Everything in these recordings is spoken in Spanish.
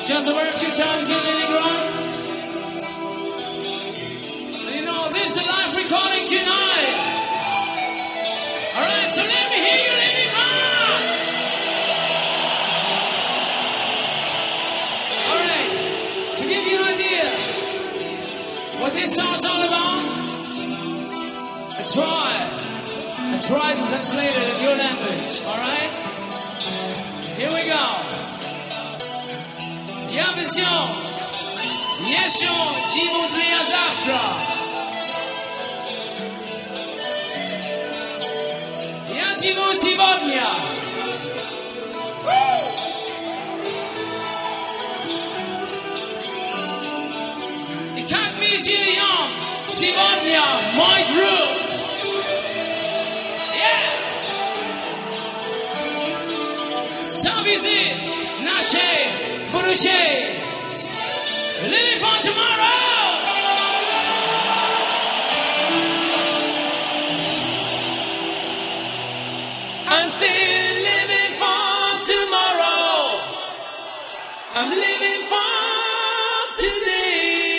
Just a very few times here, Lily Grant. You know, this is a live recording tonight. Alright, so let me hear you, Lily Grant. Alright, to give you an idea what this song's all about, I try to translate it in your language, alright? Here we go. Ja bym się jeszcze dziwą dnia zawtra. Ja dziwą сегодня. И как мы живем сегодня, мой друг. Завези нашей будущей. Living for tomorrow. I'm still living for tomorrow. I'm living for today.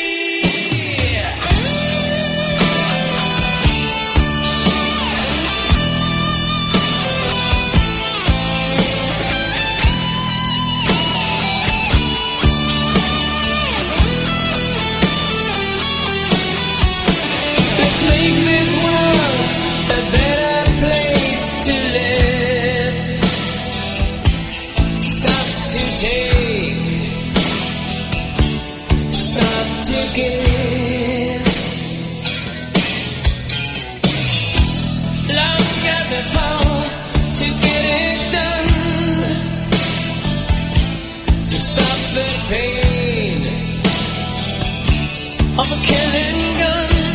Make this world a better place to live. Stop to take, stop to give. Love's got the power to get it done, to stop the pain of a killing gun.